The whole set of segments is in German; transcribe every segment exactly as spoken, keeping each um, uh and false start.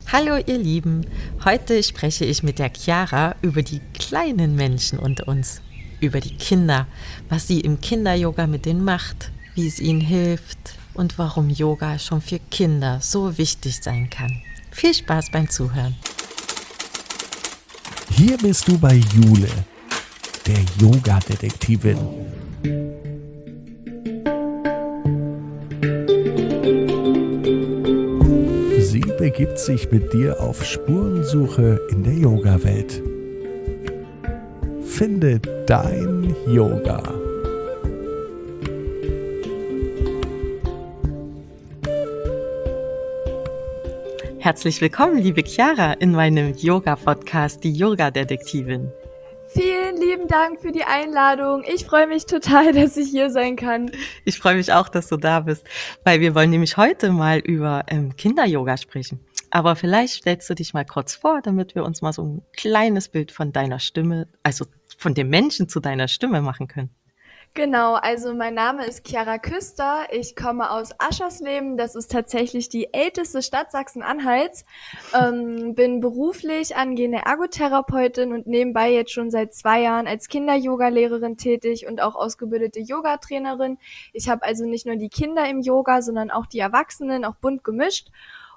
Hallo ihr Lieben, heute spreche ich mit der Chiara über die kleinen Menschen unter uns, über die Kinder, was sie im Kinder-Yoga mit denen macht, wie es ihnen hilft und warum Yoga schon für Kinder so wichtig sein kann. Viel Spaß beim Zuhören. Hier bist du bei Jule, der Yoga-Detektivin. Sie begibt sich mit dir auf Spurensuche in der Yoga-Welt. Finde dein Yoga. Herzlich willkommen, liebe Chiara, in meinem Yoga-Podcast, die Yoga-Detektivin. Vielen lieben Dank für die Einladung. Ich freue mich total, dass ich hier sein kann. Ich freue mich auch, dass du da bist, weil wir wollen nämlich heute mal über ähm, Kinder-Yoga sprechen. Aber vielleicht stellst du dich mal kurz vor, damit wir uns mal so ein kleines Bild von deiner Stimme, also von dem Menschen zu deiner Stimme machen können. Genau, also mein Name ist Chiara Küster. Ich komme aus Aschersleben. Das ist tatsächlich die älteste Stadt Sachsen-Anhalts. Ähm, bin beruflich angehende Ergotherapeutin und nebenbei jetzt schon seit zwei Jahren als Kinder-Yoga-Lehrerin tätig und auch ausgebildete Yogatrainerin. Ich habe also nicht nur die Kinder im Yoga, sondern auch die Erwachsenen, auch bunt gemischt.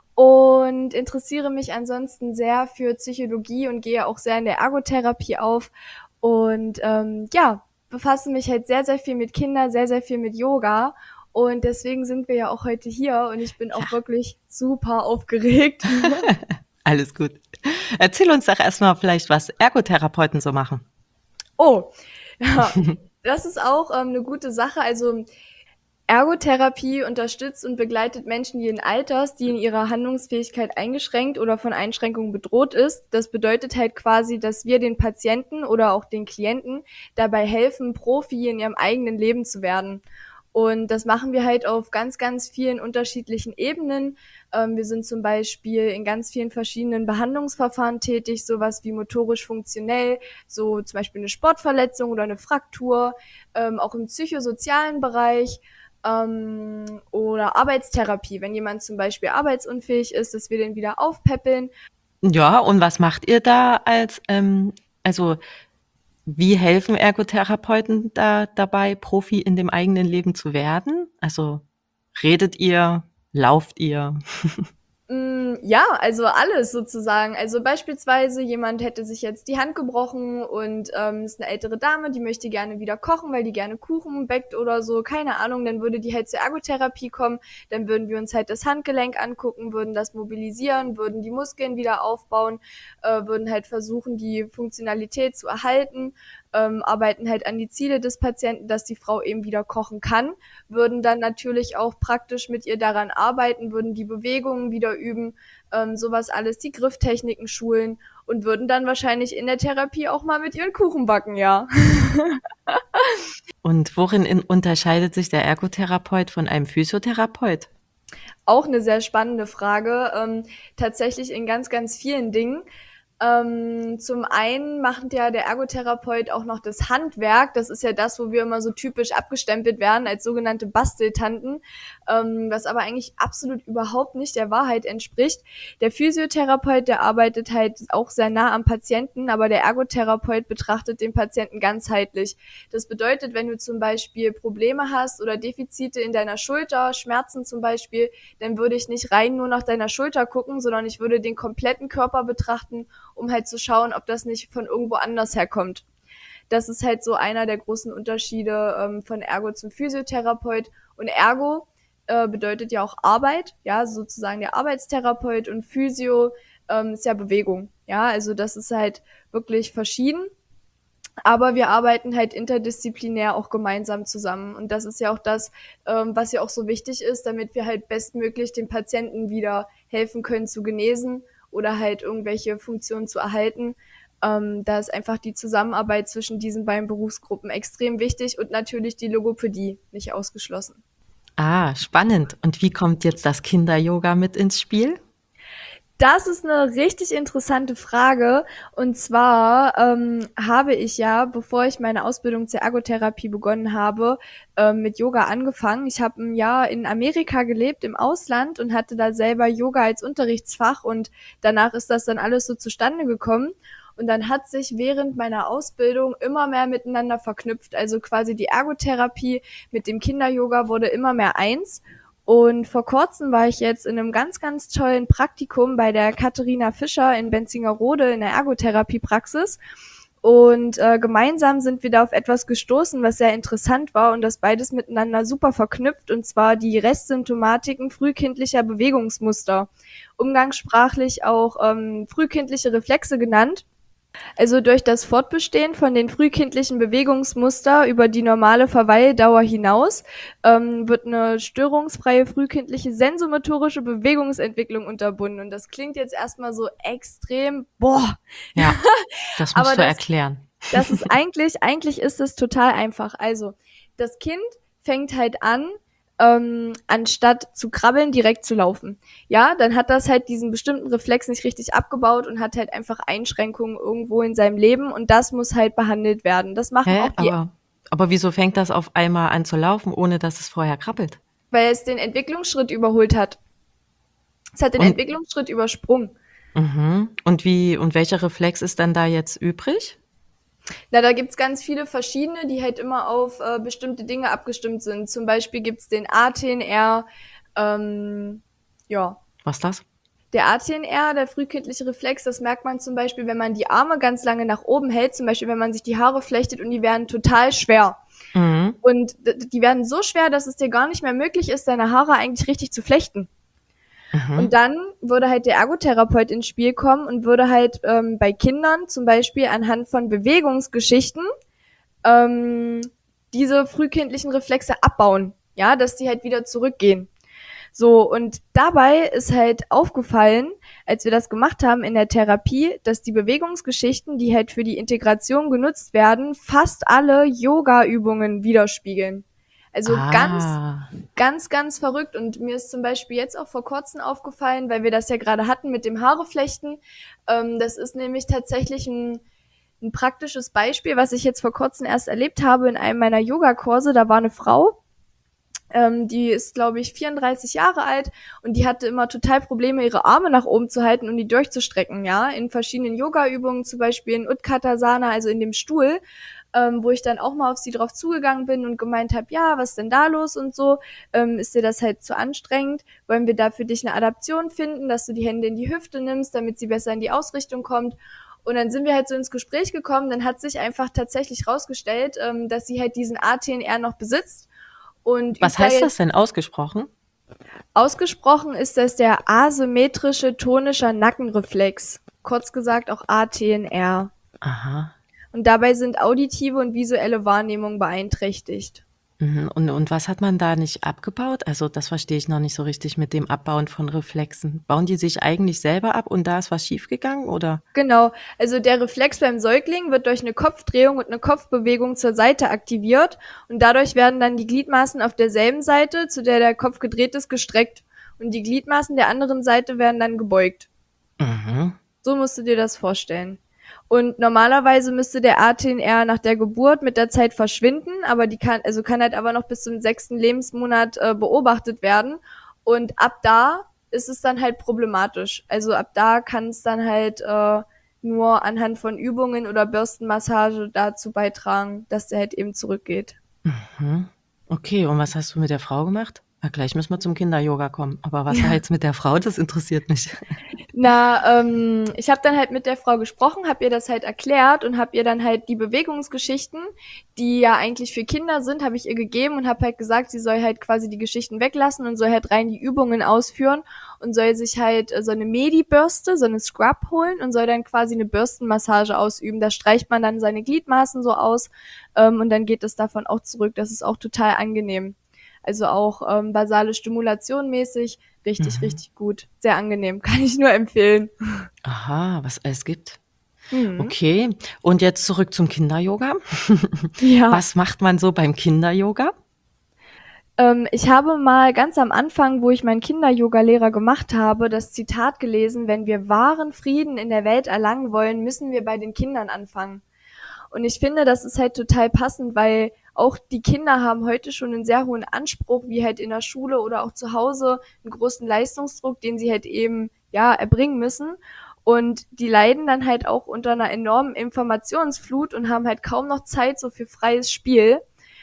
Und interessiere mich ansonsten sehr für Psychologie und gehe auch sehr in der Ergotherapie auf. Und ähm, ja, befasse mich halt sehr, sehr viel mit Kindern, sehr, sehr viel mit Yoga. Und deswegen sind wir ja auch heute hier und ich bin auch Ja. wirklich super aufgeregt. Alles gut. Erzähl uns doch erstmal vielleicht, was Ergotherapeuten so machen. Oh, ja, das ist auch ähm, eine gute Sache. Also Ergotherapie unterstützt und begleitet Menschen jeden Alters, die in ihrer Handlungsfähigkeit eingeschränkt oder von Einschränkungen bedroht ist. Das bedeutet halt quasi, dass wir den Patienten oder auch den Klienten dabei helfen, Profi in ihrem eigenen Leben zu werden. Und das machen wir halt auf ganz, ganz vielen unterschiedlichen Ebenen. Ähm, wir sind zum Beispiel in ganz vielen verschiedenen Behandlungsverfahren tätig, sowas wie motorisch funktionell, so zum Beispiel eine Sportverletzung oder eine Fraktur, ähm, auch im psychosozialen Bereich ähm, oder Arbeitstherapie, wenn jemand zum Beispiel arbeitsunfähig ist, dass wir den wieder aufpäppeln. Ja, und was macht ihr da als, ähm, also wie helfen Ergotherapeuten da dabei, Profi in dem eigenen Leben zu werden? Also redet ihr, lauft ihr? Mm, Ja, also alles sozusagen. Also beispielsweise jemand hätte sich jetzt die Hand gebrochen und ähm, ist eine ältere Dame, die möchte gerne wieder kochen, weil die gerne Kuchen backt oder so, keine Ahnung, dann würde die halt zur Ergotherapie kommen, dann würden wir uns halt das Handgelenk angucken, würden das mobilisieren, würden die Muskeln wieder aufbauen, äh, würden halt versuchen, die Funktionalität zu erhalten, ähm, arbeiten halt an die Ziele des Patienten, dass die Frau eben wieder kochen kann, würden dann natürlich auch praktisch mit ihr daran arbeiten, würden die Bewegungen wieder üben, ähm, sowas alles, die Grifftechniken schulen und würden dann wahrscheinlich in der Therapie auch mal mit ihren Kuchen backen, ja. Und worin in, unterscheidet sich der Ergotherapeut von einem Physiotherapeut? Auch eine sehr spannende Frage. Ähm, tatsächlich in ganz, ganz vielen Dingen. Ähm, zum einen macht ja der Ergotherapeut auch noch das Handwerk. Das ist ja das, wo wir immer so typisch abgestempelt werden als sogenannte Basteltanten, ähm, was aber eigentlich absolut überhaupt nicht der Wahrheit entspricht. Der Physiotherapeut, der arbeitet halt auch sehr nah am Patienten, aber der Ergotherapeut betrachtet den Patienten ganzheitlich. Das bedeutet, wenn du zum Beispiel Probleme hast oder Defizite in deiner Schulter, Schmerzen zum Beispiel, dann würde ich nicht rein nur nach deiner Schulter gucken, sondern ich würde den kompletten Körper betrachten, um halt zu schauen, ob das nicht von irgendwo anders herkommt. Das ist halt so einer der großen Unterschiede ähm, von Ergo zum Physiotherapeut. Und Ergo äh, bedeutet ja auch Arbeit, ja, sozusagen der Arbeitstherapeut, und Physio ähm, ist ja Bewegung. Ja, also das ist halt wirklich verschieden. Aber wir arbeiten halt interdisziplinär auch gemeinsam zusammen. Und das ist ja auch das, ähm, was ja auch so wichtig ist, damit wir halt bestmöglich den Patienten wieder helfen können zu genesen oder halt irgendwelche Funktionen zu erhalten. Ähm, da ist einfach die Zusammenarbeit zwischen diesen beiden Berufsgruppen extrem wichtig und natürlich die Logopädie nicht ausgeschlossen. Ah, spannend. Und wie kommt jetzt das Kinder-Yoga mit ins Spiel? Das ist eine richtig interessante Frage. Und zwar ähm, habe ich ja, bevor ich meine Ausbildung zur Ergotherapie begonnen habe, ähm, mit Yoga angefangen. Ich habe ein Jahr in Amerika gelebt, im Ausland, und hatte da selber Yoga als Unterrichtsfach. Und danach ist das dann alles so zustande gekommen. Und dann hat sich während meiner Ausbildung immer mehr miteinander verknüpft. Also quasi die Ergotherapie mit dem Kinder-Yoga wurde immer mehr eins. Und vor kurzem war ich jetzt in einem ganz, ganz tollen Praktikum bei der Katharina Fischer in Benzingerode in der Ergotherapiepraxis. Und äh, gemeinsam sind wir da auf etwas gestoßen, was sehr interessant war und das beides miteinander super verknüpft, und zwar die Restsymptomatiken frühkindlicher Bewegungsmuster, umgangssprachlich auch ähm, frühkindliche Reflexe genannt. Also durch das Fortbestehen von den frühkindlichen Bewegungsmuster über die normale Verweildauer hinaus ähm, wird eine störungsfreie frühkindliche sensomotorische Bewegungsentwicklung unterbunden. Und das klingt jetzt erstmal so extrem, boah, Ja, das aber musst du das, erklären. das ist eigentlich, eigentlich ist es total einfach. Also das Kind fängt halt an, ähm, anstatt zu krabbeln, direkt zu laufen. Ja, dann hat das halt diesen bestimmten Reflex nicht richtig abgebaut und hat halt einfach Einschränkungen irgendwo in seinem Leben, und das muss halt behandelt werden. Das machen Hä? auch die, Aber, aber wieso fängt das auf einmal an zu laufen, ohne dass es vorher krabbelt? weil es den Entwicklungsschritt überholt hat. Es hat den Und, Entwicklungsschritt übersprungen. mhm. Und wie, und welcher Reflex ist dann da jetzt übrig? Na, da gibt's ganz viele verschiedene, die halt immer auf äh, bestimmte Dinge abgestimmt sind. Zum Beispiel gibt's den A T N R, ähm, ja, Was ist das? der A T N R, der frühkindliche Reflex, das merkt man zum Beispiel, wenn man die Arme ganz lange nach oben hält, zum Beispiel wenn man sich die Haare flechtet, und die werden total schwer. Mhm. Und d- die werden so schwer, dass es dir gar nicht mehr möglich ist, deine Haare eigentlich richtig zu flechten. Mhm. Und dann würde halt der Ergotherapeut ins Spiel kommen und würde halt ähm, bei Kindern zum Beispiel anhand von Bewegungsgeschichten ähm, diese frühkindlichen Reflexe abbauen, ja, dass die halt wieder zurückgehen. So, und dabei ist halt aufgefallen, als wir das gemacht haben in der Therapie, dass die Bewegungsgeschichten, die halt für die Integration genutzt werden, fast alle Yoga-Übungen widerspiegeln. Also ganz, Ah, ganz, ganz verrückt. Und mir ist zum Beispiel jetzt auch vor kurzem aufgefallen, weil wir das ja gerade hatten mit dem Haareflechten. Ähm, das ist nämlich tatsächlich ein, ein praktisches Beispiel, was ich jetzt vor kurzem erst erlebt habe in einem meiner Yogakurse. Da war eine Frau, ähm, die ist, glaube ich, vierunddreißig Jahre alt, und die hatte immer total Probleme, ihre Arme nach oben zu halten und die durchzustrecken, ja, in verschiedenen Yoga-Übungen, zum Beispiel in Utkatasana, also in dem Stuhl, ähm, wo ich dann auch mal auf sie drauf zugegangen bin und gemeint habe, ja, was ist denn da los und so, ähm, ist dir das halt zu anstrengend, wollen wir da für dich eine Adaption finden, dass du die Hände in die Hüfte nimmst, damit sie besser in die Ausrichtung kommt. Und dann sind wir halt so ins Gespräch gekommen, dann hat sich einfach tatsächlich rausgestellt, ähm, dass sie halt diesen A T N R noch besitzt und übt was da heißt das jetzt. denn ausgesprochen? Ausgesprochen ist das der asymmetrische tonischer Nackenreflex, kurz gesagt auch A T N R. Aha. Und dabei sind auditive und visuelle Wahrnehmung beeinträchtigt. Mhm. Und, und was hat man da nicht abgebaut? Also das verstehe ich noch nicht so richtig mit dem Abbauen von Reflexen. Bauen die sich eigentlich selber ab und da ist was schiefgegangen, oder? Genau, also der Reflex beim Säugling wird durch eine Kopfdrehung und eine Kopfbewegung zur Seite aktiviert, und dadurch werden dann die Gliedmaßen auf derselben Seite, zu der der Kopf gedreht ist, gestreckt, und die Gliedmaßen der anderen Seite werden dann gebeugt. Mhm. So musst du dir das vorstellen. Und normalerweise müsste der A T N R nach der Geburt mit der Zeit verschwinden, aber die kann, also kann halt aber noch bis zum sechsten Lebensmonat äh, beobachtet werden. Und ab da ist es dann halt problematisch. Also ab da kann es dann halt äh, nur anhand von Übungen oder Bürstenmassage dazu beitragen, dass der halt eben zurückgeht. Mhm. Okay, und was hast du mit der Frau gemacht? Na, gleich müssen wir zum Kinder-Yoga kommen. Aber was war jetzt mit der Frau? Das interessiert mich. Na, ähm, ich habe dann halt mit der Frau gesprochen, habe ihr das halt erklärt und habe ihr dann halt die Bewegungsgeschichten, die ja eigentlich für Kinder sind, habe ich ihr gegeben und habe halt gesagt, sie soll halt quasi die Geschichten weglassen und soll halt rein die Übungen ausführen und soll sich halt äh, so eine Medi-Bürste, so eine Scrub holen und soll dann quasi eine Bürstenmassage ausüben. Da streicht man dann seine Gliedmaßen so aus, ähm, und dann geht es davon auch zurück. Das ist auch total angenehm. Also auch ähm, basale Stimulation mäßig. Richtig, Mhm. richtig gut. Sehr angenehm. Kann ich nur empfehlen. Aha, was es gibt. Mhm. Okay, und jetzt zurück zum Kinder-Yoga. Ja. Was macht man so beim Kinder-Yoga? Ähm, ich habe mal ganz am Anfang, wo ich meinen Kinder-Yoga-Lehrer gemacht habe, das Zitat gelesen: „Wenn wir wahren Frieden in der Welt erlangen wollen, müssen wir bei den Kindern anfangen." Und ich finde, das ist halt total passend, weil auch die Kinder haben heute schon einen sehr hohen Anspruch, wie halt in der Schule oder auch zu Hause, einen großen Leistungsdruck, den sie halt eben, ja, erbringen müssen. Und die leiden dann halt auch unter einer enormen Informationsflut und haben halt kaum noch Zeit so für freies Spiel.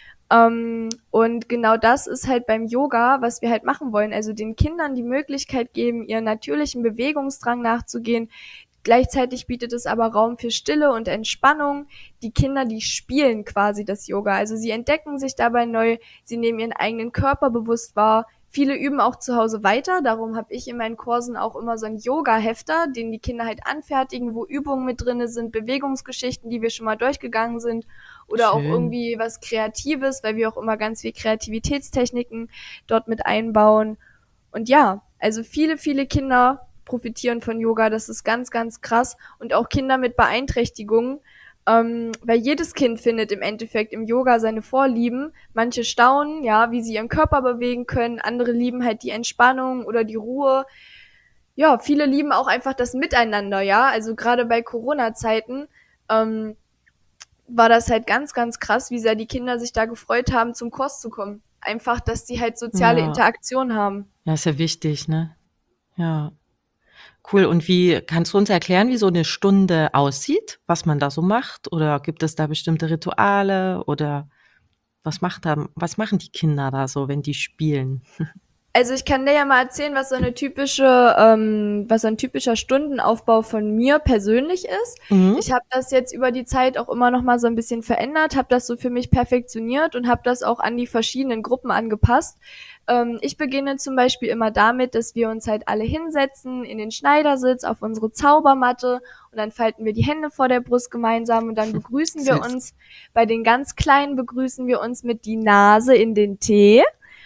Ähm, und genau das ist halt beim Yoga, was wir halt machen wollen. Also den Kindern die Möglichkeit geben, ihren natürlichen Bewegungsdrang nachzugehen. Gleichzeitig bietet es aber Raum für Stille und Entspannung. Die Kinder, die spielen quasi das Yoga. Also sie entdecken sich dabei neu, sie nehmen ihren eigenen Körper bewusst wahr. Viele üben auch zu Hause weiter. Darum habe ich in meinen Kursen auch immer so einen Yoga-Hefter, den die Kinder halt anfertigen, wo Übungen mit drinne sind, Bewegungsgeschichten, die wir schon mal durchgegangen sind, oder auch Schön. irgendwie was Kreatives, weil wir auch immer ganz viel Kreativitätstechniken dort mit einbauen. Und ja, also viele, viele Kinder profitieren von Yoga. Das ist ganz, ganz krass. Und auch Kinder mit Beeinträchtigungen, ähm, weil jedes Kind findet im Endeffekt im Yoga seine Vorlieben. Manche staunen, ja, wie sie ihren Körper bewegen können. Andere lieben halt die Entspannung oder die Ruhe. Ja, viele lieben auch einfach das Miteinander, ja. Also gerade bei Corona-Zeiten, ähm, war das halt ganz, ganz krass, wie sehr die Kinder sich da gefreut haben, zum Kurs zu kommen. Einfach, dass die halt soziale Ja, Interaktion haben. ja, ist ja wichtig, ne? Ja, cool. Und wie kannst du uns erklären, wie so eine Stunde aussieht, was man da so macht? Oder gibt es da bestimmte Rituale oder was macht da was machen die Kinder da so, wenn die spielen? Also ich kann dir ja mal erzählen, was so eine typische, ähm, was so ein typischer Stundenaufbau von mir persönlich ist. Mhm. Ich habe das jetzt über die Zeit auch immer noch mal so ein bisschen verändert, habe das so für mich perfektioniert und habe das auch an die verschiedenen Gruppen angepasst. Ähm, ich beginne zum Beispiel immer damit, dass wir uns halt alle hinsetzen in den Schneidersitz auf unsere Zaubermatte und dann falten wir die Hände vor der Brust gemeinsam und dann begrüßen wir Süß. uns. Bei den ganz Kleinen begrüßen wir uns mit die Nase in den Tee.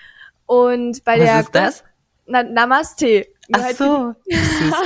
Und bei Was der ist Grund das? Na, Namaste. Nur Ach halt für die so, wie süß.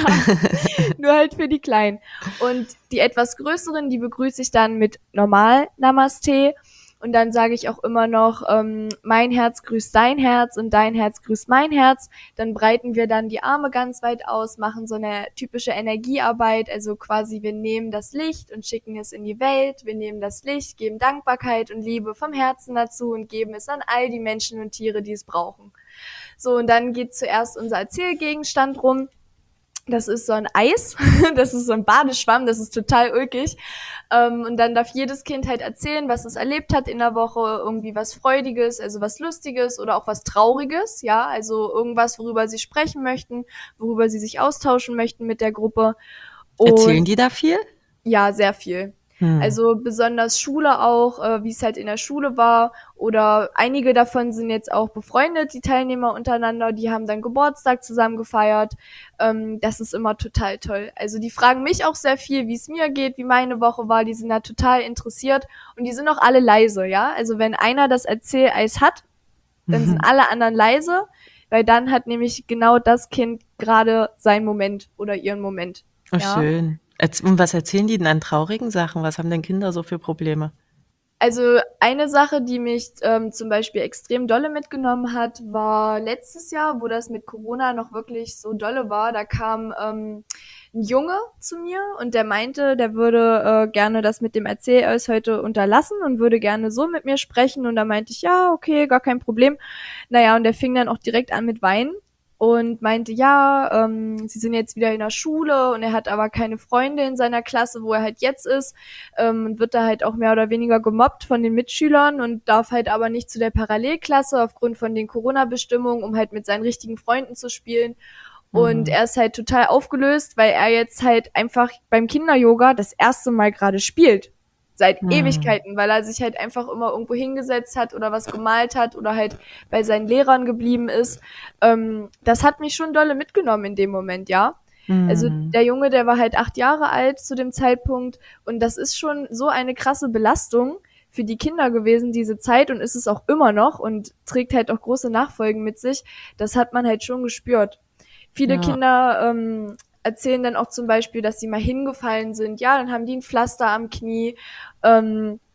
nur halt für die Kleinen. Und die etwas größeren, die begrüße ich dann mit normal Namaste. Und dann sage ich auch immer noch, ähm, mein Herz grüßt dein Herz und dein Herz grüßt mein Herz. Dann breiten wir dann die Arme ganz weit aus, machen so eine typische Energiearbeit. Also quasi, wir nehmen das Licht und schicken es in die Welt. Wir nehmen das Licht, geben Dankbarkeit und Liebe vom Herzen dazu und geben es an all die Menschen und Tiere, die es brauchen. So, und dann geht zuerst unser Erzählgegenstand rum. Das ist so ein Eis, das ist so ein Badeschwamm, das ist total ulkig. Ähm, und dann darf jedes Kind halt erzählen, was es erlebt hat in der Woche, irgendwie was Freudiges, also was Lustiges oder auch was Trauriges, ja, also irgendwas, worüber sie sprechen möchten, worüber sie sich austauschen möchten mit der Gruppe. Erzählen Und die da viel? ja, sehr viel. Hm. Also besonders Schule auch, äh, wie es halt in der Schule war. Oder einige davon sind jetzt auch befreundet, die Teilnehmer untereinander. Die haben dann Geburtstag zusammen gefeiert. Ähm, das ist immer total toll. Also die fragen mich auch sehr viel, wie es mir geht, wie meine Woche war. Die sind da total interessiert. Und die sind auch alle leise, ja. Also wenn einer das Erzähleis hat, dann sind alle anderen leise, weil dann hat nämlich genau das Kind gerade seinen Moment oder ihren Moment. Oh, Ja. schön. Erz und was erzählen die denn an traurigen Sachen? Was haben denn Kinder so für Probleme? Also eine Sache, die mich ähm, zum Beispiel extrem dolle mitgenommen hat, war letztes Jahr, wo das mit Corona noch wirklich so dolle war. Da kam ähm, ein Junge zu mir und der meinte, der würde äh, gerne das mit dem Erzähleis heute unterlassen und würde gerne so mit mir sprechen. Und da meinte ich, ja, okay, gar kein Problem. Naja, und der fing dann auch direkt an mit Weinen und meinte, ja, ähm, sie sind jetzt wieder in der Schule und er hat aber keine Freunde in seiner Klasse, wo er halt jetzt ist, ähm, und wird da halt auch mehr oder weniger gemobbt von den Mitschülern und darf halt aber nicht zu der Parallelklasse aufgrund von den Corona-Bestimmungen, um halt mit seinen richtigen Freunden zu spielen. Und Mhm. er ist halt total aufgelöst, weil er jetzt halt einfach beim Kinder-Yoga das erste Mal gerade spielt. Seit Mhm. Ewigkeiten, weil er sich halt einfach immer irgendwo hingesetzt hat oder was gemalt hat oder halt bei seinen Lehrern geblieben ist. Ähm, das hat mich schon dolle mitgenommen in dem Moment, ja. Also Mhm. der Junge, der war halt acht Jahre alt zu dem Zeitpunkt und das ist schon so eine krasse Belastung für die Kinder gewesen, diese Zeit, und ist es auch immer noch und trägt halt auch große Nachfolgen mit sich. Das hat man halt schon gespürt. Viele Ja. Kinder ähm, erzählen dann auch zum Beispiel, dass sie mal hingefallen sind. Ja, dann haben die ein Pflaster am Knie. Ähm,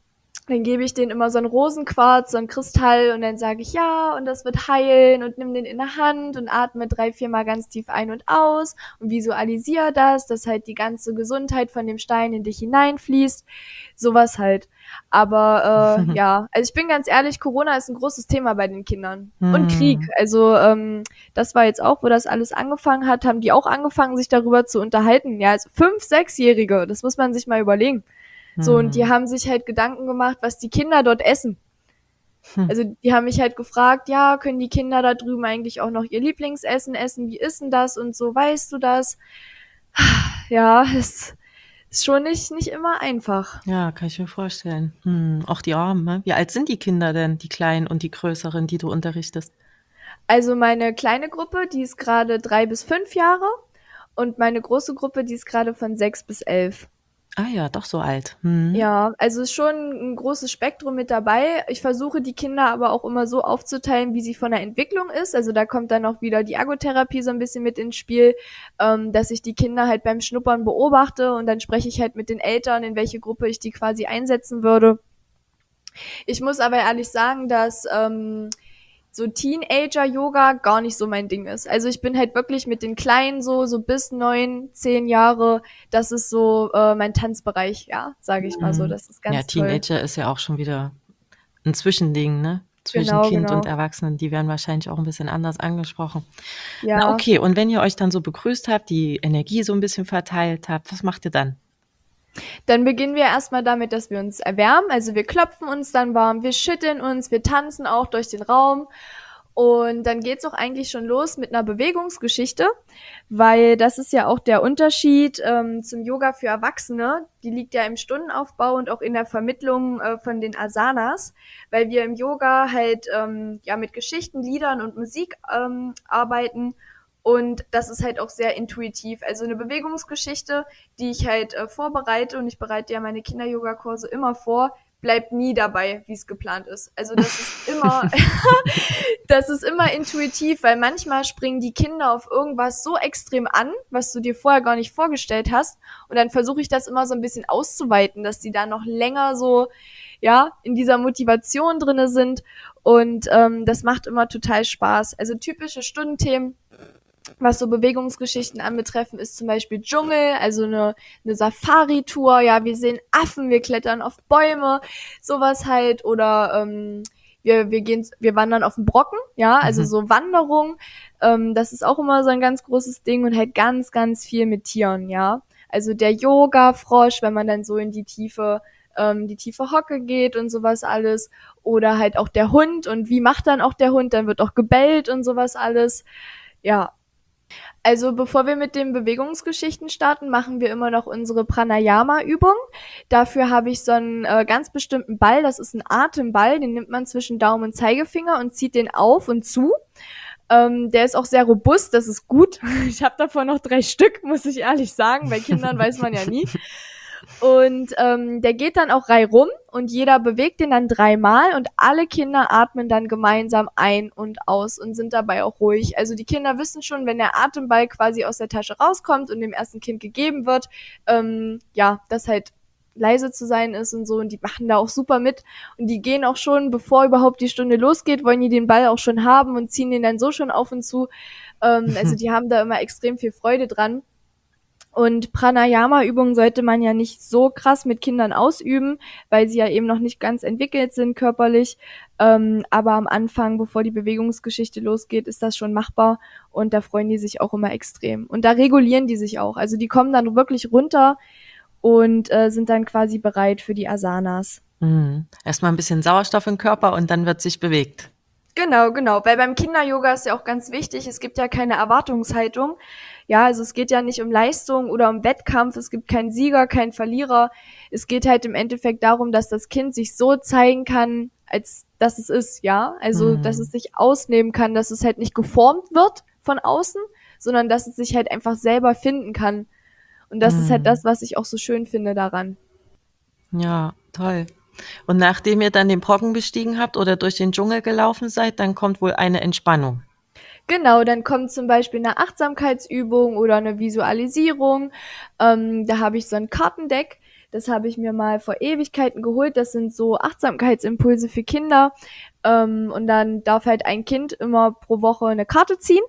Dann gebe ich denen immer so 'n Rosenquarz, so 'n Kristall und dann sage ich: „Ja, und das wird heilen und nimm den in der Hand und atme drei, viermal ganz tief ein und aus und visualisiere das, dass halt die ganze Gesundheit von dem Stein in dich hineinfließt." So was halt. Aber, äh, ja, also ich bin ganz ehrlich, Corona ist 'n großes Thema bei den Kindern. Und Krieg. Mhm. Also, ähm, das war jetzt auch, wo das alles angefangen hat, haben die auch angefangen, sich darüber zu unterhalten. Ja, also Fünf-, Sechsjährige, das muss man sich mal überlegen. So, und die Mhm. haben sich halt Gedanken gemacht, was die Kinder dort essen. Hm. Also, die haben mich halt gefragt: „Ja, können die Kinder da drüben eigentlich auch noch ihr Lieblingsessen essen? Wie ist 'n das und so? Weißt du das?" Ja, es ist schon nicht nicht immer einfach. Ja, kann ich mir vorstellen. Mhm. Auch die Armen, ne? Wie alt sind die Kinder denn, die Kleinen und die Größeren, die du unterrichtest? Also, meine kleine Gruppe, die ist grade drei bis fünf Jahre und meine große Gruppe, die ist grade von sechs bis elf. Ah ja, doch so alt. Mhm. Ja, also ist schon 'n großes Spektrum mit dabei. Ich versuche, die Kinder aber auch immer so aufzuteilen, wie sie von der Entwicklung ist. Also, da kommt dann auch wieder die Ergotherapie so 'n bisschen mit ins Spiel, ähm, dass ich die Kinder halt beim Schnuppern beobachte und dann spreche ich halt mit den Eltern, in welche Gruppe ich die quasi einsetzen würde. Ich muss aber ehrlich sagen, dass, ähm, so Teenager-Yoga gar nicht so mein Ding ist. Also, ich bin halt wirklich mit den Kleinen so so bis neun, zehn Jahre, das ist so, äh, mein Tanzbereich, ja, sage ich mal so. Mhm. Das ist Ja, ganz toll. Teenager ist ja auch schon wieder 'n Zwischending, ne, zwischen Genau, Kind und genau. Erwachsenen. Die werden wahrscheinlich auch 'n bisschen anders angesprochen. Na Ja. okay, und wenn ihr euch dann so begrüßt habt, die Energie so 'n bisschen verteilt habt, was macht ihr dann? Dann beginnen wir erst mal damit, dass wir uns erwärmen. Also, wir klopfen uns dann warm, wir schütteln uns, wir tanzen auch durch den Raum und dann geht's auch eigentlich schon los mit 'ner Bewegungsgeschichte, weil das ist ja auch der Unterschied, ähm, zum Yoga für Erwachsene. Die liegt ja im Stundenaufbau und auch in der Vermittlung, äh, von den Asanas, weil wir im Yoga halt, ähm, ja, mit Geschichten, Liedern und Musik, ähm, arbeiten und das ist halt auch sehr intuitiv. Also, 'ne Bewegungsgeschichte, die ich halt, äh, vorbereite und ich bereite ja meine Kinder-Yoga-Kurse immer vor, bleibt nie dabei, wie's geplant ist. Also, das ist immer das ist immer intuitiv, weil manchmal springen die Kinder auf irgendwas so extrem an, was du dir vorher gar nicht vorgestellt hast und dann versuche ich das immer so 'n bisschen auszuweiten, dass die da noch länger so, ja, in dieser Motivation drinne sind und, ähm, das macht immer total Spaß. Also, typische Stundenthemen, was so Bewegungsgeschichten anbetreffen, ist zum Beispiel Dschungel, also 'ne 'ne Safari-Tour. Ja, wir sehen Affen, wir klettern auf Bäume, so was halt oder, ähm, wir wir gehen wir wandern auf 'n Brocken, ja, also Mhm. so Wanderung. Ähm, das ist auch immer so 'n ganz großes Ding und halt ganz, ganz viel mit Tieren, ja. Also, der Yoga-Frosch, wenn man dann so in die tiefe ähm, die tiefe Hocke geht und so was alles oder halt auch der Hund und wie macht dann auch der Hund? Dann wird auch gebellt und so was alles. Ja. Also, bevor wir mit den Bewegungsgeschichten starten, machen wir immer noch unsere Pranayama-Übung. Dafür habe ich so 'n, äh, ganz bestimmten Ball, das ist 'n Atemball, den nimmt man zwischen Daumen und Zeigefinger und zieht den auf und zu. Ähm, der ist auch sehr robust, das ist gut. Ich habe davon noch drei Stück, muss ich ehrlich sagen. Bei Kindern weiß man ja nie. Und, ähm, der geht dann auch reihum und jeder bewegt den dann dreimal und alle Kinder atmen dann gemeinsam ein und aus und sind dabei auch ruhig. Also, die Kinder wissen schon, wenn der Atemball quasi aus der Tasche rauskommt und dem ersten Kind gegeben wird, ähm, ja, dass halt leise zu sein ist und so und die machen da auch super mit und die gehen auch schon, bevor überhaupt die Stunde losgeht, wollen die den Ball auch schon haben und ziehen den dann so schon auf und zu. Ähm, also, die haben da immer extrem viel Freude dran. Und Pranayama-Übungen sollte man ja nicht so krass mit Kindern ausüben, weil sie ja eben noch nicht ganz entwickelt sind körperlich. Ähm, aber am Anfang, bevor die Bewegungsgeschichte losgeht, ist das schon machbar und da freuen die sich auch immer extrem. Und da regulieren die sich auch. Also, die kommen dann wirklich runter und, äh, sind dann quasi bereit für die Asanas. Mhm. Erst mal 'n bisschen Sauerstoff im Körper und dann wird sich bewegt. Genau, genau, weil beim Kinder-Yoga ist ja auch ganz wichtig, es gibt ja keine Erwartungshaltung. Ja, also, es geht ja nicht um Leistung oder um Wettkampf, es gibt keinen Sieger, keinen Verlierer. Es geht halt im Endeffekt darum, dass das Kind sich so zeigen kann, als dass es ist, ja? Also, dass es Mhm. sich ausnehmen kann, dass es halt nicht geformt wird von außen, sondern dass es sich halt einfach selber finden kann. Und das ist halt Mhm. das, was ich auch so schön finde daran. Ja, toll. Und nachdem ihr dann den Brocken bestiegen habt oder durch den Dschungel gelaufen seid, dann kommt wohl eine Entspannung? Genau, dann kommt zum Beispiel 'ne Achtsamkeitsübung oder 'ne Visualisierung. Ähm, da habe ich so 'n Kartendeck. Das habe ich mir mal vor Ewigkeiten geholt. Das sind so Achtsamkeitsimpulse für Kinder. Ähm, und dann darf halt ein Kind immer pro Woche eine Karte ziehen.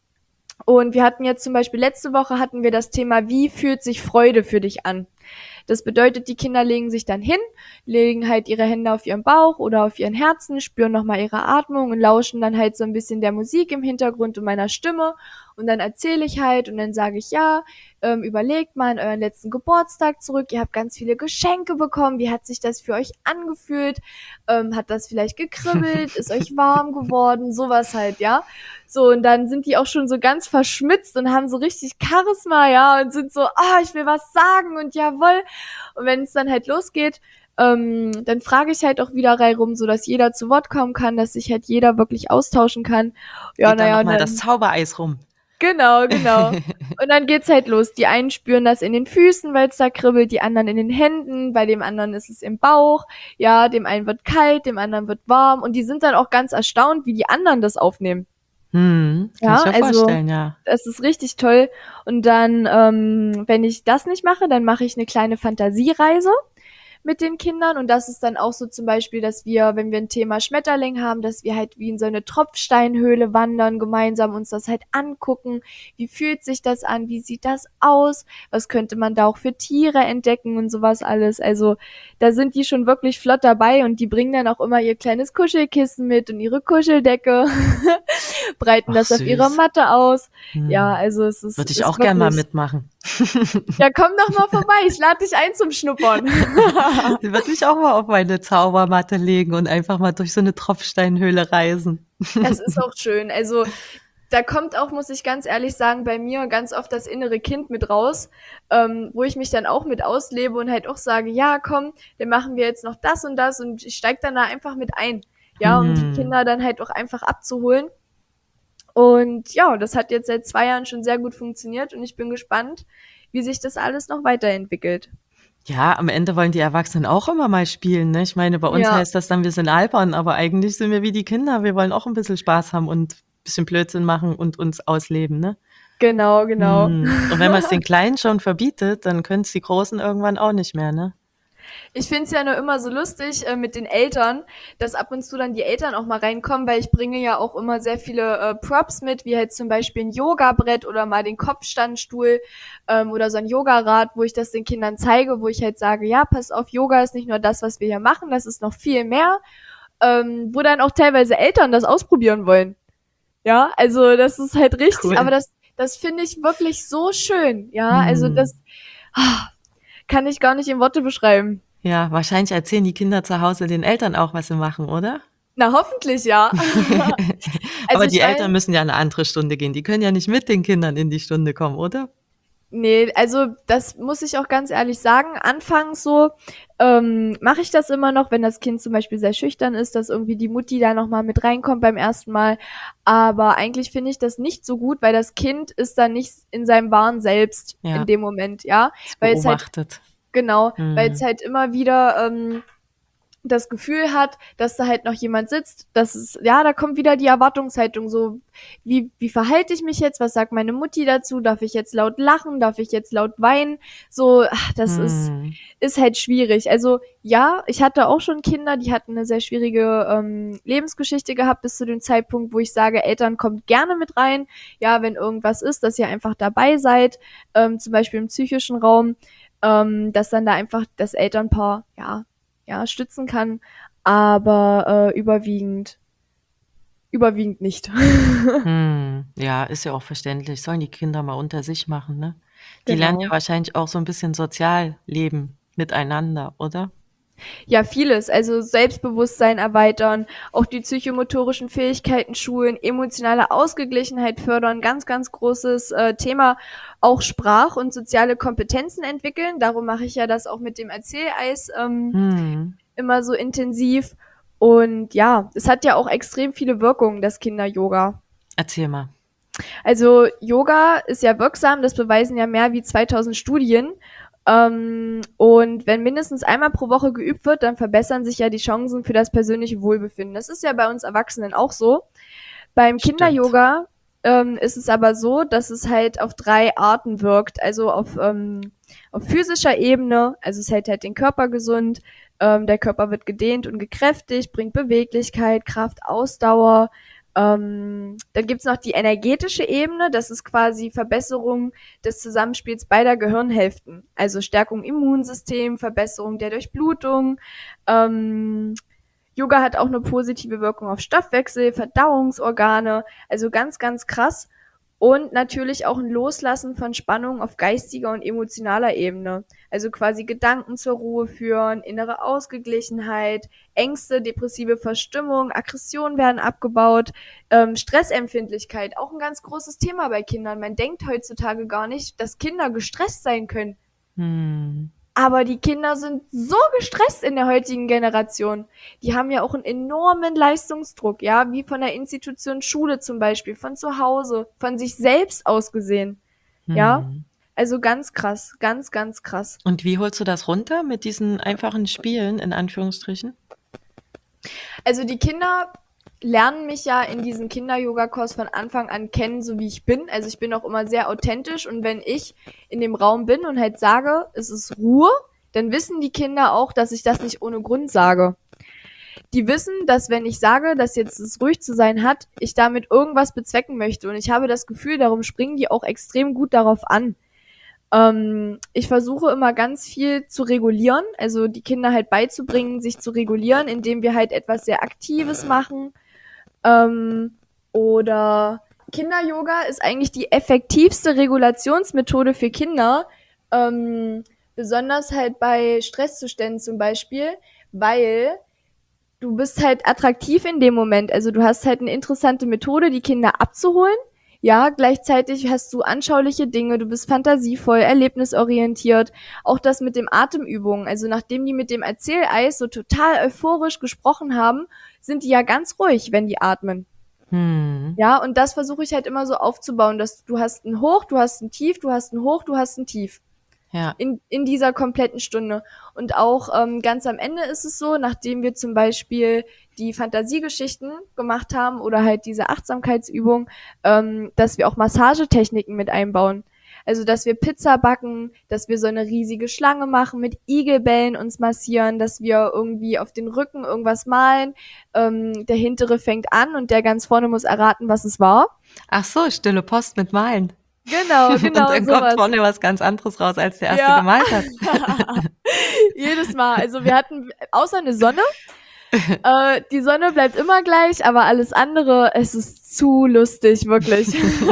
Und wir hatten jetzt zum Beispiel letzte Woche hatten wir das Thema, wie fühlt sich Freude für dich an? Das bedeutet, die Kinder legen sich dann hin, legen halt ihre Hände auf ihren Bauch oder auf ihren Herzen, spüren nochmal ihre Atmung und lauschen dann halt so ein bisschen der Musik im Hintergrund und meiner Stimme. Und dann erzähle ich halt und dann sage ich, ja, ähm, überlegt mal an euren letzten Geburtstag zurück. Ihr habt ganz viele Geschenke bekommen. Wie hat sich das für euch angefühlt? Ähm, hat das vielleicht gekribbelt? Ist euch warm geworden? Sowas halt, ja. So, und dann sind die auch schon so ganz verschmitzt und haben so richtig Charisma, ja, und sind so, ah, ich will was sagen und jawohl. Und wenn es dann halt losgeht, ähm, dann frage ich halt auch wieder reihum, so dass jeder zu Wort kommen kann, dass sich halt jeder wirklich austauschen kann. Ja, Geht da naja, nochmal dann, das Zaubereis rum. genau, genau. Und dann geht's halt los. Die einen spüren das in den Füßen, weil es da kribbelt, die anderen in den Händen, bei dem anderen ist es im Bauch. Ja, dem einen wird kalt, dem anderen wird warm. Und die sind dann auch ganz erstaunt, wie die anderen das aufnehmen. Hm, kann Ja, ich mir also vorstellen, ja. das ist richtig toll. Und dann, ähm, wenn ich das nicht mache, dann mache ich eine kleine Fantasiereise mit den Kindern. Und das ist dann auch so zum Beispiel, dass wir, wenn wir ein Thema Schmetterling haben, dass wir halt wie in so eine Tropfsteinhöhle wandern, gemeinsam uns das halt angucken. Wie fühlt sich das an? Wie sieht das aus? Was könnte man da auch für Tiere entdecken und sowas alles? Also da sind die schon wirklich flott dabei und die bringen dann auch immer ihr kleines Kuschelkissen mit und ihre Kuscheldecke, breiten Ach, das auf ihrer süß. Matte aus. Ja, Hm. also es ist, Würde ich ist auch gern mal wirklich, mitmachen. ja, komm doch mal vorbei, ich lade dich ein zum Schnuppern. Würde mich auch mal auf meine Zaubermatte legen und einfach mal durch so eine Tropfsteinhöhle reisen. Das ist auch schön. Also da kommt auch, muss ich ganz ehrlich sagen, bei mir ganz oft das innere Kind mit raus, ähm, wo ich mich dann auch mit auslebe und halt auch sage, ja, komm, dann machen wir jetzt noch das und das und ich steige dann da einfach mit ein. Ja, um die Hm. Kinder dann halt auch einfach abzuholen. Und ja, das hat jetzt seit zwei Jahren schon sehr gut funktioniert und ich bin gespannt, wie sich das alles noch weiterentwickelt. Ja, am Ende wollen die Erwachsenen auch immer mal spielen, ne? Ich meine, bei uns Ja, heißt das dann, wir sind albern, aber eigentlich sind wir wie die Kinder. Wir wollen auch ein bisschen Spaß haben und ein bisschen Blödsinn machen und uns ausleben, ne? genau, genau. Hm. Und wenn man es den Kleinen schon verbietet, dann können es die Großen irgendwann auch nicht mehr, ne? Ich finde es ja nur immer so lustig äh, mit den Eltern, dass ab und zu dann die Eltern auch mal reinkommen, weil ich bringe ja auch immer sehr viele äh, Props mit, wie halt zum Beispiel ein Yoga-Brett oder mal den Kopfstandstuhl ähm, oder so ein Yogarad, wo ich das den Kindern zeige, wo ich halt sage, ja, pass auf, Yoga ist nicht nur das, was wir hier machen, das ist noch viel mehr, ähm, wo dann auch teilweise Eltern das ausprobieren wollen. Ja, also das ist halt richtig, aber Cool. das, das finde ich wirklich so schön. Ja, also Hm. das ah, kann ich gar nicht in Worte beschreiben. Ja, wahrscheinlich erzählen die Kinder zu Hause den Eltern auch, was sie machen, oder? Na, hoffentlich ja. Also Aber ich die weiß, Eltern müssen ja eine andere Stunde gehen. Die können ja nicht mit den Kindern in die Stunde kommen, oder? nee, also das muss ich auch ganz ehrlich sagen. Anfangs so ähm, mache ich das immer noch, wenn das Kind zum Beispiel sehr schüchtern ist, dass irgendwie die Mutti da nochmal mit reinkommt beim ersten Mal. Aber eigentlich finde ich das nicht so gut, weil das Kind ist dann nicht in seinem wahren Selbst in Ja, dem Moment, ja. es Weil es halt, beobachtet. genau, weil es Hm. halt immer wieder ähm, das Gefühl hat, dass da halt noch jemand sitzt, dass es, ja, da kommt wieder die Erwartungshaltung, so, wie, wie verhalte ich mich jetzt, was sagt meine Mutti dazu, darf ich jetzt laut lachen, darf ich jetzt laut weinen, so, ach, das ist, Hm. ist halt schwierig. Also, ja, ich hatte auch schon Kinder, die hatten eine sehr schwierige ähm, Lebensgeschichte gehabt bis zu dem Zeitpunkt, wo ich sage, Eltern, kommt gerne mit rein, ja, wenn irgendwas ist, dass ihr einfach dabei seid, ähm, zum Beispiel im psychischen Raum, ähm, dass dann da einfach das Elternpaar, ja, ja, stützen kann, aber äh, überwiegend, überwiegend nicht. Hm. Ja, ist ja auch verständlich. Sollen die Kinder mal unter sich machen, ne? Die lernen ja Genau. wahrscheinlich auch so ein bisschen Sozialleben miteinander, oder? Ja, vieles. Also Selbstbewusstsein erweitern, auch die psychomotorischen Fähigkeiten schulen, emotionale Ausgeglichenheit fördern, ganz, ganz großes äh, Thema. Auch Sprach- und soziale Kompetenzen entwickeln. Darum mache ich ja das auch mit dem Erzähleis ähm, Mhm. immer so intensiv. Und ja, es hat ja auch extrem viele Wirkungen, das Kinder-Yoga. Erzähl mal. Also Yoga ist ja wirksam, das beweisen ja mehr wie zweitausend Studien. Ähm, und wenn mindestens einmal pro Woche geübt wird, dann verbessern sich ja die Chancen für das persönliche Wohlbefinden. Das ist ja bei uns Erwachsenen auch so. Beim Stimmt. Kinder-Yoga ähm, ist es aber so, dass es halt auf drei Arten wirkt. Also auf, ähm, auf physischer Ebene, also es hält halt den Körper gesund, ähm, der Körper wird gedehnt und gekräftigt, bringt Beweglichkeit, Kraft, Ausdauer. Ähm, dann gibt's noch die energetische Ebene, das ist quasi Verbesserung des Zusammenspiels beider Gehirnhälften. Also Stärkung Immunsystem, Verbesserung der Durchblutung. Ähm, Yoga hat auch eine positive Wirkung auf Stoffwechsel, Verdauungsorgane, also ganz, ganz krass. Und natürlich auch ein Loslassen von Spannung auf geistiger und emotionaler Ebene. Also quasi Gedanken zur Ruhe führen, innere Ausgeglichenheit, Ängste, depressive Verstimmung, Aggressionen werden abgebaut, ähm, Stressempfindlichkeit, auch ein ganz großes Thema bei Kindern. Man denkt heutzutage gar nicht, dass Kinder gestresst sein können. Hm. Aber die Kinder sind so gestresst in der heutigen Generation. Die haben ja auch einen enormen Leistungsdruck, ja, wie von der Institution Schule zum Beispiel, von zu Hause, von sich selbst aus gesehen, ja. Hm. Also ganz krass, ganz, ganz krass. Und wie holst du das runter mit diesen einfachen Spielen, in Anführungsstrichen? Also die Kinder lernen mich ja in diesem Kinder-Yoga-Kurs von Anfang an kennen, so wie ich bin. Also ich bin auch immer sehr authentisch und wenn ich in dem Raum bin und halt sage, es ist Ruhe, dann wissen die Kinder auch, dass ich das nicht ohne Grund sage. Die wissen, dass wenn ich sage, dass jetzt es ruhig zu sein hat, ich damit irgendwas bezwecken möchte und ich habe das Gefühl, darum springen die auch extrem gut darauf an. Ähm, ich versuche immer ganz viel zu regulieren, also die Kinder halt beizubringen, sich zu regulieren, indem wir halt etwas sehr Aktives machen. Ähm, oder Kinder-Yoga ist eigentlich die effektivste Regulationsmethode für Kinder, ähm, besonders halt bei Stresszuständen zum Beispiel, weil du bist halt attraktiv in dem Moment. Also du hast halt eine interessante Methode, die Kinder abzuholen. Ja, gleichzeitig hast du anschauliche Dinge, du bist fantasievoll, erlebnisorientiert. Auch das mit dem Atemübungen. Also nachdem die mit dem Erzähleis so total euphorisch gesprochen haben, sind die ja ganz ruhig, wenn die atmen. Hm. Ja, und das versuche ich halt immer so aufzubauen, dass du hast ein Hoch, du hast ein Tief, du hast ein Hoch, du hast ein Tief. Ja. In, in dieser kompletten Stunde. Und auch ähm, ganz am Ende ist es so, nachdem wir zum Beispiel die Fantasiegeschichten gemacht haben oder halt diese Achtsamkeitsübung, ähm, dass wir auch Massagetechniken mit einbauen. Also, dass wir Pizza backen, dass wir so eine riesige Schlange machen, mit Igelbällen uns massieren, dass wir irgendwie auf den Rücken irgendwas malen. Ähm, der hintere fängt an und der ganz vorne muss erraten, was es war. Ach so, stille Post mit Malen. Genau, Und genau dann sowas. kommt vorne was ganz anderes raus, als der erste Ja. gemalt hat. Jedes Mal. Also wir hatten, außer eine Sonne, äh, die Sonne bleibt immer gleich, aber alles andere, es ist zu lustig, wirklich.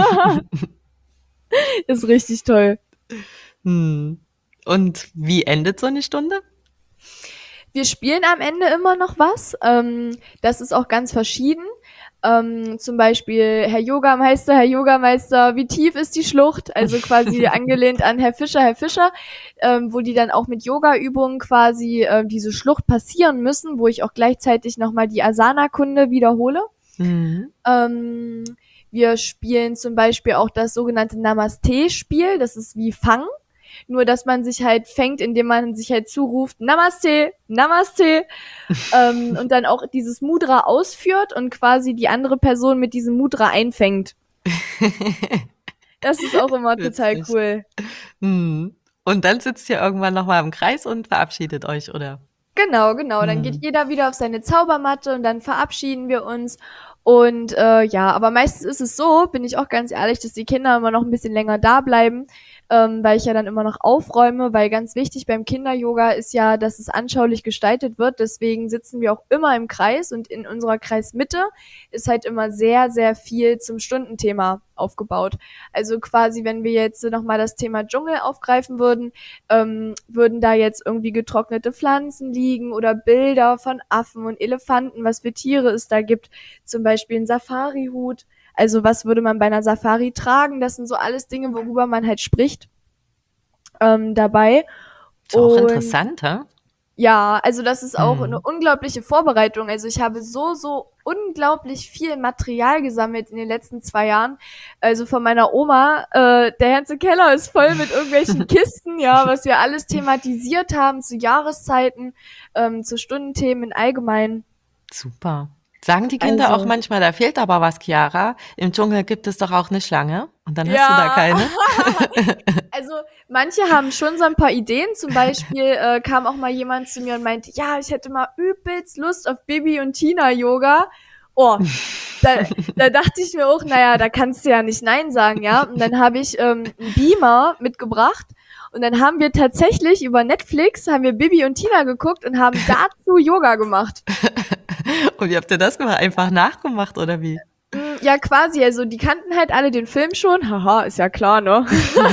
Ist richtig toll. Hm. Und wie endet so eine Stunde? Wir spielen am Ende immer noch was. Ähm, das ist auch ganz verschieden. Ähm, zum Beispiel Herr Yogameister, Herr Yogameister, wie tief ist die Schlucht? Also quasi angelehnt an Herr Fischer, Herr Fischer, ähm, wo die dann auch mit Yoga-Übungen quasi äh, diese Schlucht passieren müssen, wo ich auch gleichzeitig nochmal die Asana-Kunde wiederhole. Mhm. Ähm, wir spielen zum Beispiel auch das sogenannte Namaste-Spiel, das ist wie Fang. Nur, dass man sich halt fängt, indem man sich halt zuruft, Namaste, Namaste, ähm, und dann auch dieses Mudra ausführt und quasi die andere Person mit diesem Mudra einfängt. Das ist auch immer total Witzig. cool. Hm. Und dann sitzt ihr irgendwann nochmal im Kreis und verabschiedet euch, oder? Genau, genau. Dann Hm. geht jeder wieder auf seine Zaubermatte und dann verabschieden wir uns. Und äh, ja, aber meistens ist es so, bin ich auch ganz ehrlich, dass die Kinder immer noch ein bisschen länger da bleiben, ähm, weil ich ja dann immer noch aufräume, weil ganz wichtig beim Kinder-Yoga ist ja, dass es anschaulich gestaltet wird. Deswegen sitzen wir auch immer im Kreis und in unserer Kreismitte ist halt immer sehr, sehr viel zum Stundenthema aufgebaut. Also quasi, wenn wir jetzt nochmal das Thema Dschungel aufgreifen würden, ähm, würden da jetzt irgendwie getrocknete Pflanzen liegen oder Bilder von Affen und Elefanten, was für Tiere es da gibt, zum Beispiel ein Safari-Hut. Also was würde man bei einer Safari tragen? Das sind so alles Dinge, worüber man halt spricht ähm, dabei. Ist auch Und interessant, hä? ja, also das ist auch Hm. eine unglaubliche Vorbereitung. Also ich habe so, so unglaublich viel Material gesammelt in den letzten zwei Jahren. Also von meiner Oma, äh, der ganze Keller ist voll mit irgendwelchen Kisten, ja, was wir alles thematisiert haben zu Jahreszeiten, ähm, zu Stundenthemen im Allgemeinen. Super. Sagen die Kinder auch Also, manchmal, da fehlt aber was, Chiara. Im Dschungel gibt es doch auch eine Schlange und dann hast du da ja, keine. also manche haben schon so ein paar Ideen. Zum Beispiel äh, kam auch mal jemand zu mir und meinte, ja, ich hätte mal übelst Lust auf Bibi und Tina Yoga. Oh, da, da dachte ich mir auch, naja, da kannst du ja nicht Nein sagen, ja. Und dann habe ich ähm, einen Beamer mitgebracht und dann haben wir tatsächlich über Netflix, haben wir Bibi und Tina geguckt und haben dazu Yoga gemacht. Und wie habt ihr das gemacht? Einfach nachgemacht oder wie? Mm, Ja, quasi, also die kannten halt alle den Film schon, haha, ist ja klar, ne?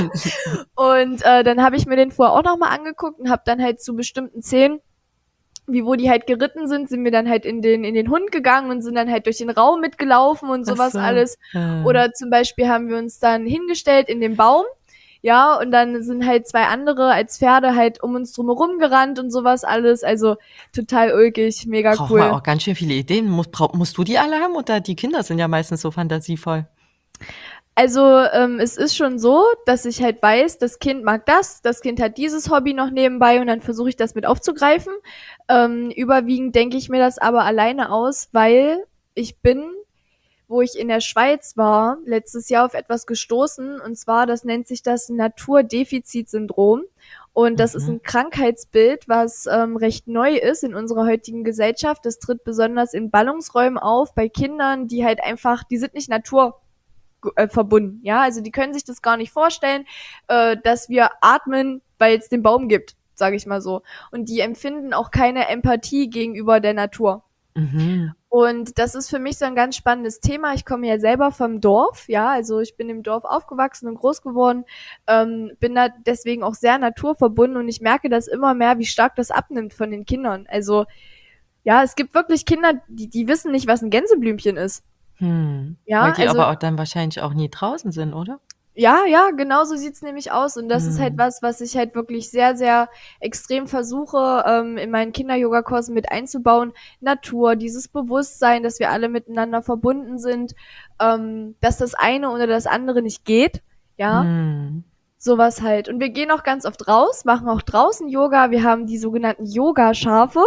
Und äh, dann habe ich mir den vorher auch nochmal angeguckt und habe dann halt zu bestimmten Szenen, wie wo die halt geritten sind, sind wir dann halt in den in den Hund gegangen und sind dann halt durch den Raum mitgelaufen und Ach sowas so. alles. Äh. Oder zum Beispiel haben wir uns dann hingestellt in den Baum, ja, und dann sind halt zwei andere als Pferde halt um uns drumherum gerannt und sowas alles. Also total ulkig, mega Braucht man cool. auch ganz schön viele Ideen. Muss, brauch, musst du die alle haben oder die Kinder sind ja meistens so fantasievoll? Also ähm, es ist schon so, dass ich halt weiß, das Kind mag das, das Kind hat dieses Hobby noch nebenbei und dann versuche ich das mit aufzugreifen. Ähm, überwiegend denke ich mir das aber alleine aus, weil ich bin, wo ich in der Schweiz war, letztes Jahr auf etwas gestoßen und zwar, das nennt sich das Naturdefizitsyndrom. Und das ist Mhm. ein Krankheitsbild, was ähm, recht neu ist in unserer heutigen Gesellschaft. Das tritt besonders in Ballungsräumen auf, bei Kindern, die halt einfach, die sind nicht Natur äh, verbunden. Ja, also die können sich das gar nicht vorstellen, äh, dass wir atmen, weil es den Baum gibt, sage ich mal so. Und die empfinden auch keine Empathie gegenüber der Natur. Mhm. Und das ist für mich so ein ganz spannendes Thema. Ich komme ja selber vom Dorf, ja, also ich bin im Dorf aufgewachsen und groß geworden, ähm, bin da deswegen auch sehr naturverbunden und ich merke das immer mehr, wie stark das abnimmt von den Kindern. Also ja, es gibt wirklich Kinder, die, die wissen nicht, was ein Gänseblümchen ist. Hm. Weil Ja, die also aber auch dann wahrscheinlich auch nie draußen sind, oder? ja, ja, genau so sieht's nämlich aus. Und das ist halt Hm. was, was ich halt wirklich sehr, sehr extrem versuche, ähm, in meinen Kinder-Yoga-Kursen mit einzubauen. Natur, dieses Bewusstsein, dass wir alle miteinander verbunden sind, ähm, dass das eine oder das andere nicht geht. Ja, Hm. sowas halt. Und wir gehen auch ganz oft raus, machen auch draußen Yoga. Wir haben die sogenannten Yoga-Schafe.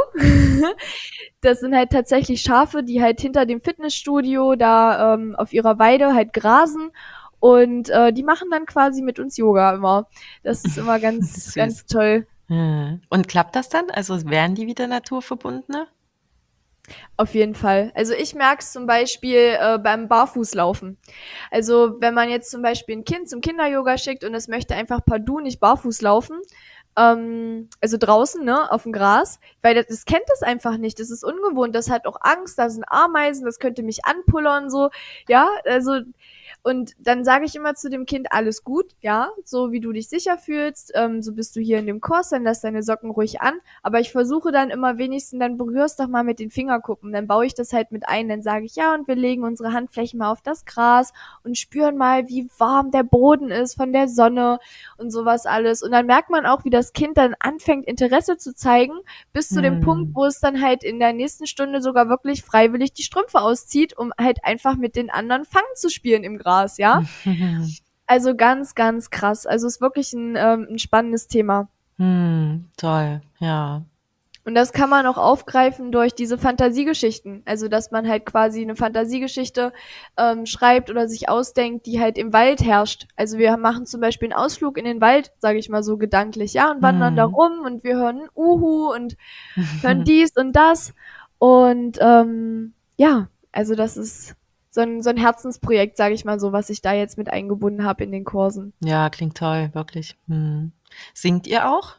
Das sind halt tatsächlich Schafe, die halt hinter dem Fitnessstudio da ähm, auf ihrer Weide halt grasen und äh, die machen dann quasi mit uns Yoga immer. Das ist immer ganz, Süß. ganz toll. Ja. Und klappt das dann? Also werden die wieder naturverbundener? Auf jeden Fall. Also ich merke es zum Beispiel äh, beim Barfußlaufen. Also wenn man jetzt zum Beispiel ein Kind zum Kinder-Yoga schickt und es möchte einfach partout nicht barfuß laufen, ähm, also draußen, ne, auf dem Gras, weil das, das kennt das einfach nicht. Das ist ungewohnt. Das hat auch Angst. Da sind Ameisen. Das könnte mich anpullern so. Ja, also und dann sage ich immer zu dem Kind, alles gut, ja, so wie du dich sicher fühlst, ähm, so bist du hier in dem Kurs, dann lass deine Socken ruhig an. Aber ich versuche dann immer wenigstens, dann berührst doch mal mit den Fingerkuppen. Dann baue ich das halt mit ein. Dann sage ich, ja, und wir legen unsere Handflächen mal auf das Gras und spüren mal, wie warm der Boden ist von der Sonne und sowas alles. Und dann merkt man auch, wie das Kind dann anfängt, Interesse zu zeigen, bis zu dem Punkt, Hm. wo es dann halt in der nächsten Stunde sogar wirklich freiwillig die Strümpfe auszieht, um halt einfach mit den anderen Fang zu spielen im Gras, ja? Also ganz, ganz krass. Also ist wirklich ein, ähm, ein spannendes Thema. Hm. Toll, ja. Und das kann man auch aufgreifen durch diese Fantasiegeschichten. Also, dass man halt quasi eine Fantasiegeschichte ähm, schreibt oder sich ausdenkt, die halt im Wald herrscht. Also wir machen zum Beispiel einen Ausflug in den Wald, sage ich mal so gedanklich, ja, und wandern da Hm. rum und wir hören Uhu und hören dies und das. Und ähm, ja, also das ist so ein, so ein Herzensprojekt, sage ich mal so, was ich da jetzt mit eingebunden habe in den Kursen. Ja, klingt toll, wirklich. Hm. Singt ihr auch?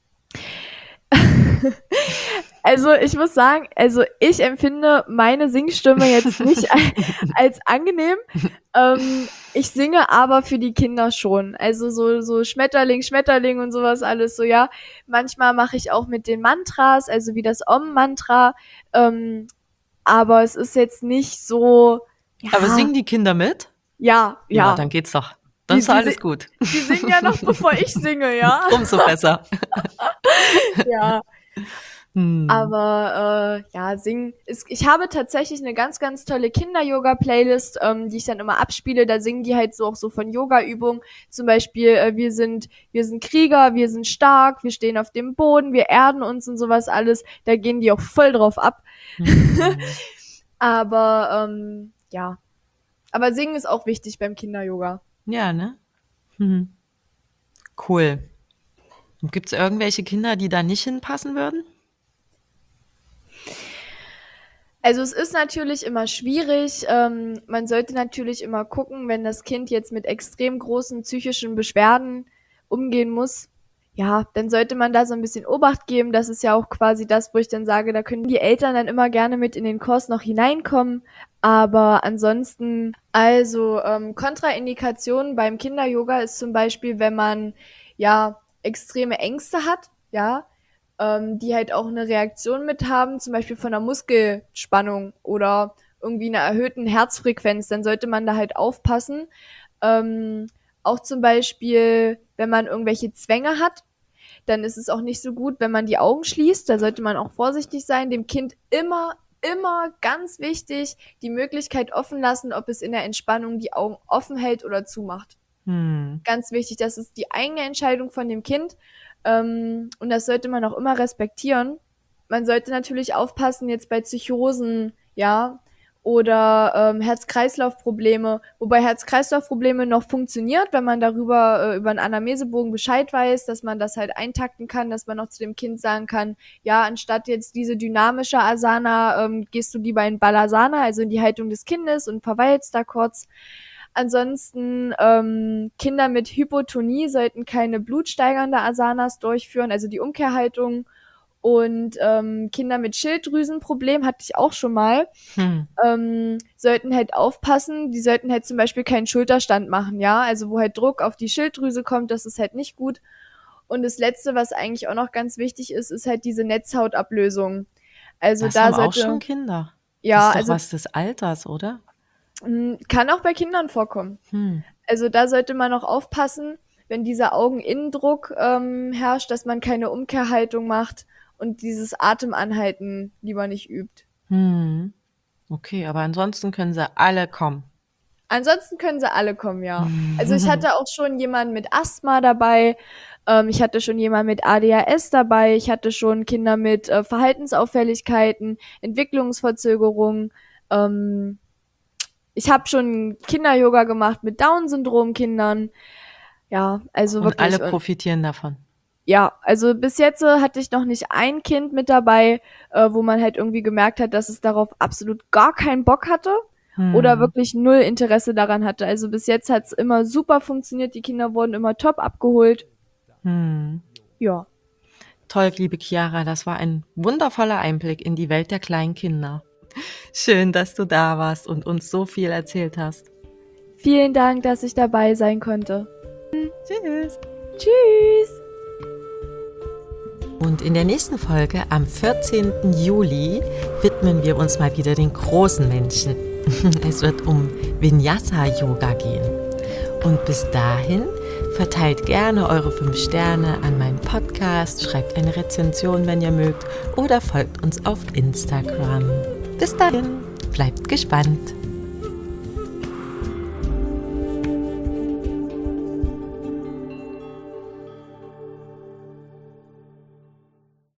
Also ich muss sagen, also ich empfinde meine Singstimme jetzt nicht a- als angenehm. Ähm, ich singe aber für die Kinder schon. Also so, so Schmetterling, Schmetterling und sowas alles so, ja. Manchmal mache ich auch mit den Mantras, also wie das Om-Mantra. Ähm, aber es ist jetzt nicht so, Aber ja, singen die Kinder mit? ja, Ja, ja. dann geht's doch. Dann Die, ist doch die, alles si- gut. die singen ja noch, bevor ich singe, ja. Umso besser. Ja. Hm. Aber äh, ja, singen ist. Ich habe tatsächlich eine ganz, ganz tolle Kinder-Yoga-Playlist, ähm, die ich dann immer abspiele. Da singen die halt so auch so von Yoga-Übungen. Zum Beispiel, äh, wir sind, wir sind Krieger, wir sind stark, wir stehen auf dem Boden, wir erden uns und sowas alles. Da gehen die auch voll drauf ab. Hm. Aber ähm, ja, aber Singen ist auch wichtig beim Kinder-Yoga. Ja, ne? Hm. Cool. Und gibt es irgendwelche Kinder, die da nicht hinpassen würden? Also es ist natürlich immer schwierig. Ähm, man sollte natürlich immer gucken, wenn das Kind jetzt mit extrem großen psychischen Beschwerden umgehen muss, ja, dann sollte man da so ein bisschen Obacht geben. Das ist ja auch quasi das, wo ich dann sage, da können die Eltern dann immer gerne mit in den Kurs noch hineinkommen. Aber ansonsten, also ähm, Kontraindikationen beim Kinder-Yoga ist zum Beispiel, wenn man ja extreme Ängste hat, ja, ähm, die halt auch eine Reaktion mit haben, zum Beispiel von einer Muskelspannung oder irgendwie einer erhöhten Herzfrequenz, dann sollte man da halt aufpassen. Ähm, auch zum Beispiel, wenn man irgendwelche Zwänge hat, dann ist es auch nicht so gut, wenn man die Augen schließt. Da sollte man auch vorsichtig sein. Dem Kind immer, immer ganz wichtig die Möglichkeit offen lassen, ob es in der Entspannung die Augen offen hält oder zumacht. Hm. Ganz wichtig, das ist die eigene Entscheidung von dem Kind. Ähm, und das sollte man auch immer respektieren. Man sollte natürlich aufpassen jetzt bei Psychosen, ja, oder ähm, Herz-Kreislauf-Probleme, wobei Herz-Kreislauf-Probleme noch funktioniert, wenn man darüber äh, über einen Anamnesebogen Bescheid weiß, dass man das halt eintakten kann, dass man noch zu dem Kind sagen kann, ja, anstatt jetzt diese dynamische Asana, ähm, gehst du lieber in Balasana, also in die Haltung des Kindes und verweilst da kurz. Ansonsten ähm, Kinder mit Hypotonie sollten keine blutsteigernde Asanas durchführen, also die Umkehrhaltung. Und ähm, Kinder mit Schilddrüsenproblem hatte ich auch schon mal, Hm. ähm, sollten halt aufpassen, die sollten halt zum Beispiel keinen Schulterstand machen, ja, also wo halt Druck auf die Schilddrüse kommt, das ist halt nicht gut. Und das Letzte, was eigentlich auch noch ganz wichtig ist, ist halt diese Netzhautablösung. Also Das da haben auch sollte, schon Kinder. Das ja, ist doch also was des Alters, oder? mh, kann auch bei Kindern vorkommen. Hm. Also da sollte man auch aufpassen, wenn dieser Augeninnendruck ähm, herrscht, dass man keine Umkehrhaltung macht und dieses Atemanhalten lieber nicht übt. Hm. Okay, aber ansonsten können sie alle kommen. Ansonsten können sie alle kommen, ja. Also ich hatte auch schon jemanden mit Asthma dabei, ähm, ich hatte schon jemanden mit A D H S dabei, ich hatte schon Kinder mit äh, Verhaltensauffälligkeiten, Entwicklungsverzögerungen. Ähm, ich habe schon Kinder-Yoga gemacht mit Down-Syndrom-Kindern. Ja, also Und alle wirklich. Und profitieren davon. ja, also bis jetzt äh, hatte ich noch nicht ein Kind mit dabei, äh, wo man halt irgendwie gemerkt hat, dass es darauf absolut gar keinen Bock hatte oder Hm. wirklich null Interesse daran hatte. Also bis jetzt hat's immer super funktioniert, die Kinder wurden immer top abgeholt. Hm. Ja. Toll, liebe Chiara, das war ein wundervoller Einblick in die Welt der kleinen Kinder. Schön, dass du da warst und uns so viel erzählt hast. Vielen Dank, dass ich dabei sein konnte. Tschüss. Tschüss! Und in der nächsten Folge am vierzehnten Juli widmen wir uns mal wieder den großen Menschen. Es wird um Vinyasa-Yoga gehen. Und bis dahin verteilt gerne eure fünf Sterne an meinen Podcast, schreibt eine Rezension, wenn ihr mögt, oder folgt uns auf Instagram. Bis dahin, bleibt gespannt.